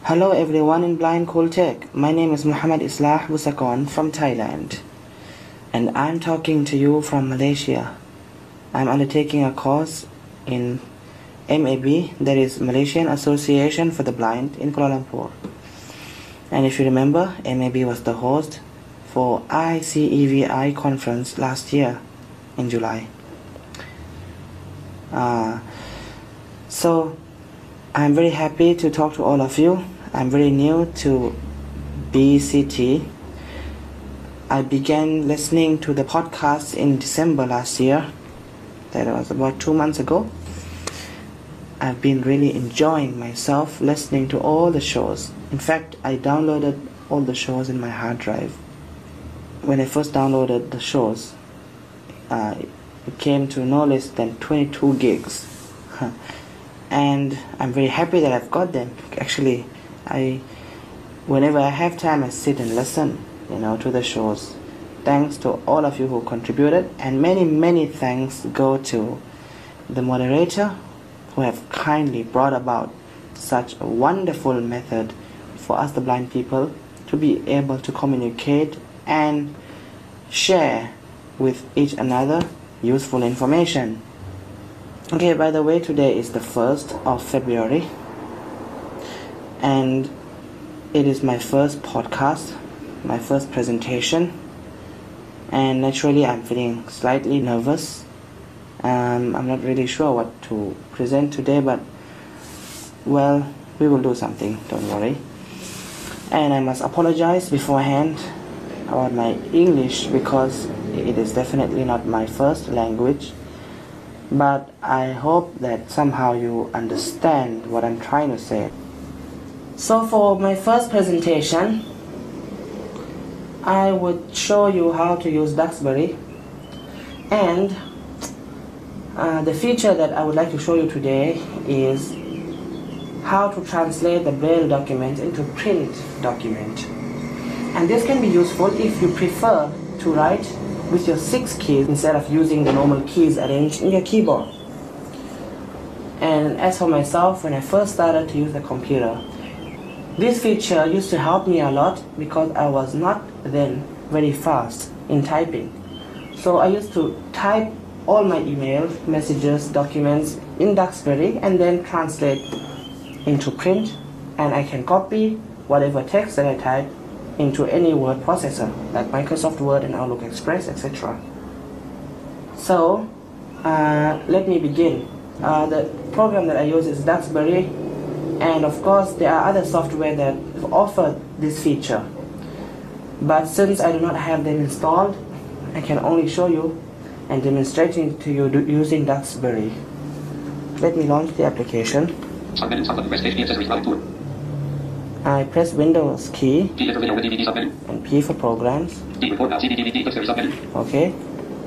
Hello everyone in Blind Cool Tech. My name is Muhammad Islah Busakon from Thailand, and I'm talking to you from Malaysia. I'm undertaking a course in MAB, that is Malaysian Association for the Blind, in Kuala Lumpur. And if you remember, MAB was the host for ICEVI conference last year in July. So I'm very happy to talk to all of you. I'm very new to BCT. I began listening to the podcast in December last year. That was about 2 months ago. I've been really enjoying myself listening to all the shows. In fact, I downloaded all the shows in my hard drive. When I first downloaded the shows, it came to no less than 22 gigs. And I'm very happy that I've got them. Actually, whenever I have time, I sit and listen, to the shows. Thanks to all of you who contributed, and many thanks go to the moderator who have kindly brought about such a wonderful method for us, the blind people, to be able to communicate and share with each another useful information. Okay, by the way, today is the 1st of February, and it is my first podcast, my first presentation, and naturally I'm feeling slightly nervous. I'm not really sure what to present today, but well, we will do something, don't worry. And I must apologize beforehand about my English, because it is definitely not my first language. But I hope that somehow you understand what I'm trying to say. So for my first presentation, I would show you how to use Duxbury, and the feature that I would like to show you today is how to translate the Braille document into print document. And this can be useful if you prefer to write with your 6 keys instead of using the normal keys arranged in your keyboard. And as for myself, when I first started to use the computer, this feature used to help me a lot because I was not then very fast in typing. So I used to type all my email, messages, documents in Duxbury and then translate into print, and I can copy whatever text that I type into any word processor like Microsoft Word and Outlook Express, etc. So let me begin. The program that I use is Duxbury, and of course there are other software that offer this feature, but since I do not have them installed, I can only show you and demonstrating to you using Duxbury. Let me launch the application. I press Windows key and P for programs. Okay.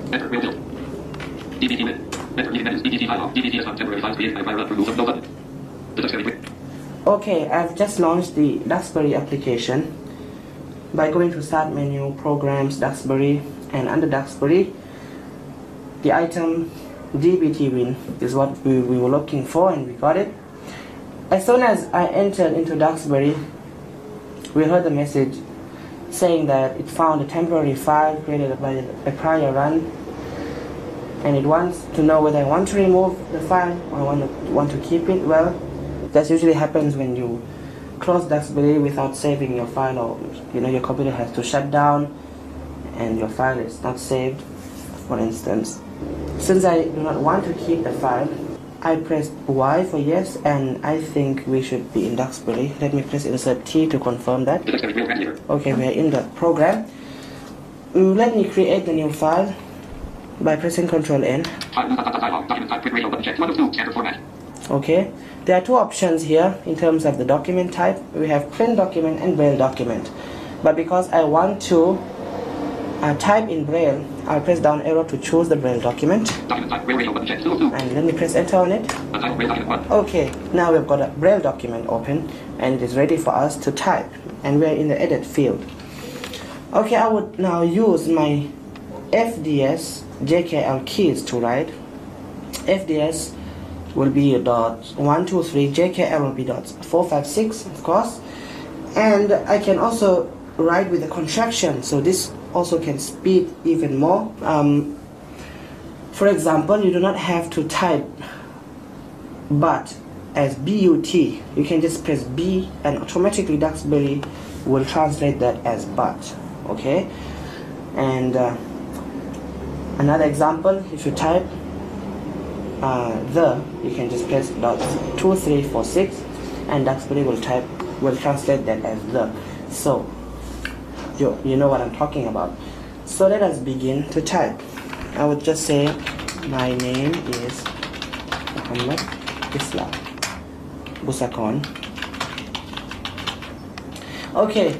Okay, I've just launched the Duxbury application by going to Start menu, Programs, Duxbury, and under Duxbury, the item DBT Win is what we were looking for, and we got it. As soon as I entered into Duxbury, we heard the message saying that it found a temporary file created by a prior run, and it wants to know whether I want to remove the file or want to keep it. Well, that usually happens when you close Duxbury without saving your file, or your computer has to shut down and your file is not saved, for instance. Since I do not want to keep the file, I pressed Y for yes, and I think we should be in Duxbury. Let me press Insert T to confirm that. Okay, we are in the program. Let me create the new file by pressing Ctrl N. Okay, there are 2 options here in terms of the document type. We have print document and Braille document. But because I want to type in Braille, I'll press down arrow to choose the Braille document. And let me press enter on it. Okay, now we've got a Braille document open and it is ready for us to type. And we're in the edit field. Okay, I would now use my FDS JKL keys to write. FDS will be dot 123, JKL will be dot 456, of course, And I can also write with a contraction, so this also can speed even more. For example, you do not have to type but as but. You can just press B and automatically Duxbury will translate that as but. Okay, and another example, if you type you can just press .2346 and Duxbury will translate that as the. So you know what I'm talking about. So let us begin to type. I would just say my name is Muhammad Islam Busakon. Okay,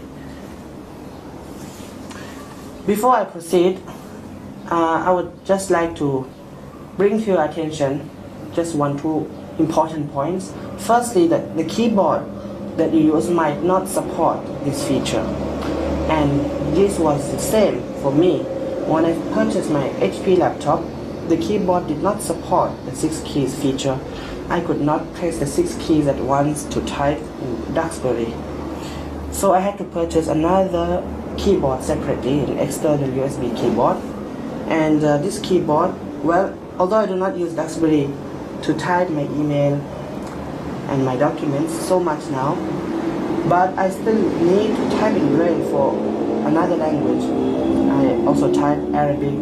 before I proceed, I would just like to bring to your attention just two important points. Firstly, that the keyboard that you use might not support this feature, and this was the same for me. When I purchased my HP laptop, the keyboard did not support the 6 keys feature. I could not press the 6 keys at once to type in Duxbury. So I had to purchase another keyboard separately, an external USB keyboard. And this keyboard, well, although I do not use Duxbury to type my email and my documents so much now, but I still need to type in Braille for another language. I also type Arabic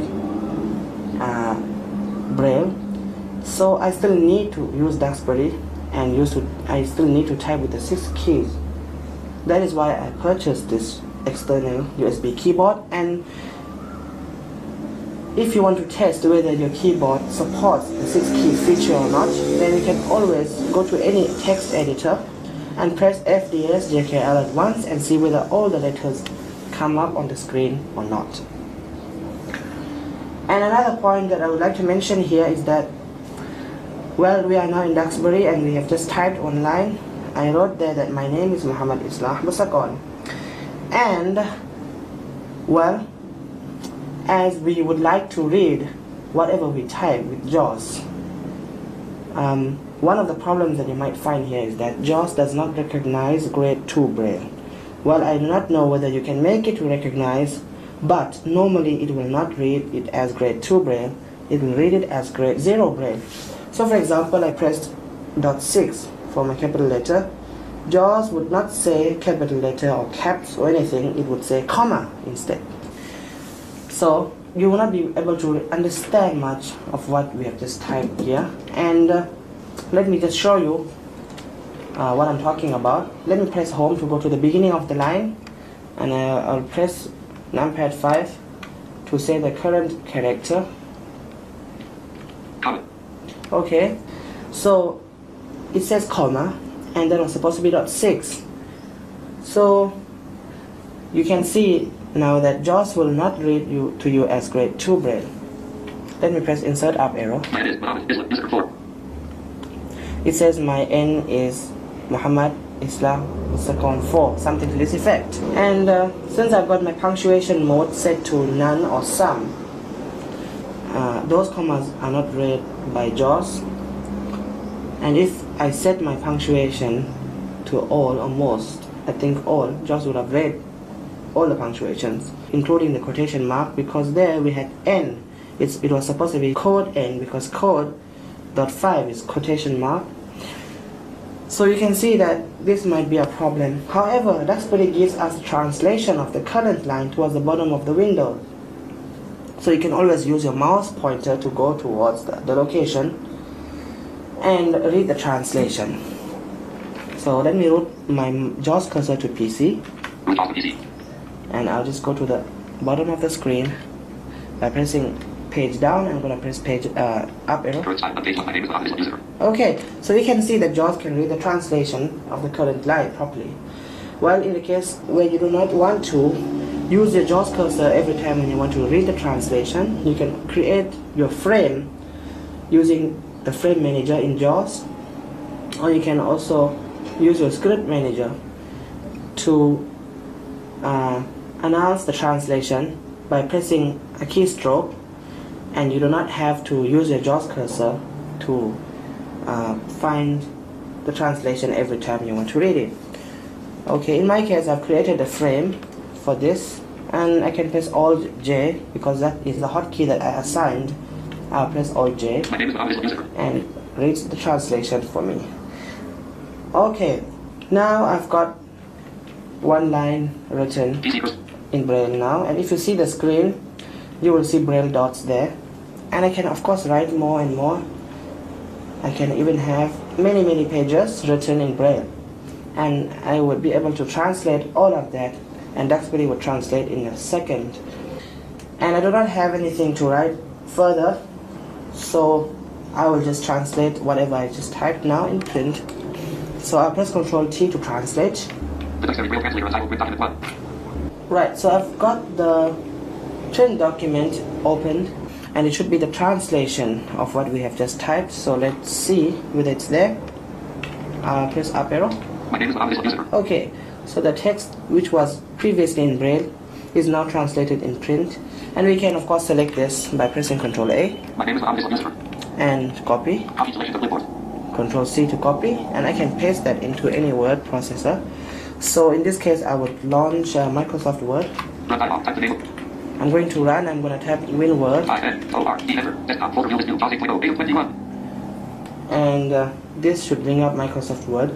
Braille, so I still need to use Duxbury and I still need to type with the 6 keys. That is why I purchased this external USB keyboard. And if you want to test whether your keyboard supports the 6 keys feature or not, then you can always go to any text editor and press FDS JKL at once and see whether all the letters come up on the screen or not. And another point that I would like to mention here is that, well, we are now in Duxbury and we have just typed online. I wrote there that my name is Muhammad Islam Busakon. And, well, as we would like to read whatever we type with JAWS, one of the problems that you might find here is that JAWS does not recognize grade 2 Braille. Well, I do not know whether you can make it to recognize, but normally it will not read it as grade 2 Braille, it will read it as grade 0 Braille. So for example, I pressed .6 for my capital letter. JAWS would not say capital letter or caps or anything, it would say comma instead. So you will not be able to understand much of what we have just typed here. And let me just show you what I'm talking about. Let me press home to go to the beginning of the line, and I'll press numpad 5 to say the current character. Comma. Okay, so it says comma, and that was supposed to be .6. So you can see now that JAWS will not read to you as grade 2 Braille. Let me press insert up arrow. It says my N is Muhammad Islam Busakon 4, something to this effect. And since I've got my punctuation mode set to none or some, those commas are not read by JAWS. And if I set my punctuation to all or most, I think all, JAWS would have read all the punctuations, including the quotation mark, because there we had N. It was supposed to be code N, because code .5 is quotation mark. So you can see that this might be a problem. However, Duxbury gives us a translation of the current line towards the bottom of the window. So you can always use your mouse pointer to go towards the location and read the translation. So let me route my JAWS cursor to PC. And I'll just go to the bottom of the screen by pressing page down. I'm going to press page up arrow. Okay, so you can see that JAWS can read the translation of the current line properly. Well, in the case where you do not want to use your JAWS cursor every time when you want to read the translation, you can create your frame using the frame manager in JAWS, or you can also use your script manager to announce the translation by pressing a keystroke, and you do not have to use your JAWS cursor to find the translation every time you want to read it. Okay, in my case I've created a frame for this, and I can press Alt J because that is the hotkey that I assigned. I'll press Alt J and reads the translation for me. Okay, now I've got one line written in Braille now, and if you see the screen you will see Braille dots there, and I can of course write more and more. I can even have many pages written in Braille, and I would be able to translate all of that, and Duxbury would translate in a second. And I do not have anything to write further, so I will just translate whatever I just typed now in print. So I'll press Ctrl T to translate. Right, so I've got the print document opened, and it should be the translation of what we have just typed. So let's see whether it's there. I'll press up arrow. Okay, so the text which was previously in Braille is now translated in print, and we can of course select this by pressing Ctrl A and copy, Ctrl C to copy, and I can paste that into any word processor. So in this case I would launch Microsoft Word. I'm going to run. I'm going to type WinWord, and this should bring up Microsoft Word.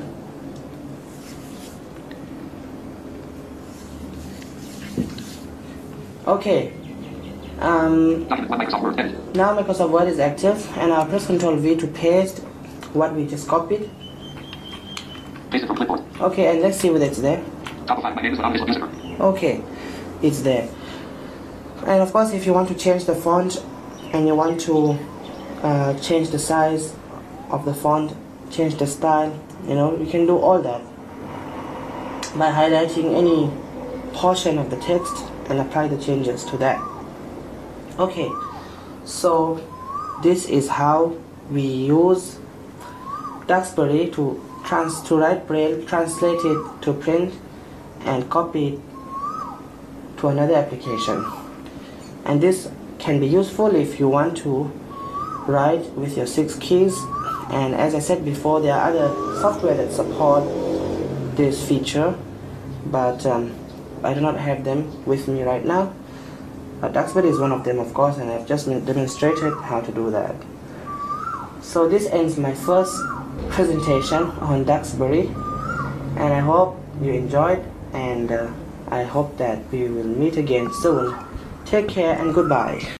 Okay, now Microsoft Word is active, and I'll press Ctrl V to paste what we just copied. Okay, and let's see whether it's there. Okay, it's there. And of course, if you want to change the font and you want to change the size of the font, change the style, you can do all that by highlighting any portion of the text and apply the changes to that. Okay, so this is how we use Duxbury to write Braille, translate it to print, and copy it to another application. And this can be useful if you want to write with your 6 keys. And as I said before, there are other software that support this feature, but I do not have them with me right now. Duxbury is one of them, of course, and I've just demonstrated how to do that. So this ends my first presentation on Duxbury, and I hope you enjoyed, and I hope that we will meet again soon. Take care and goodbye.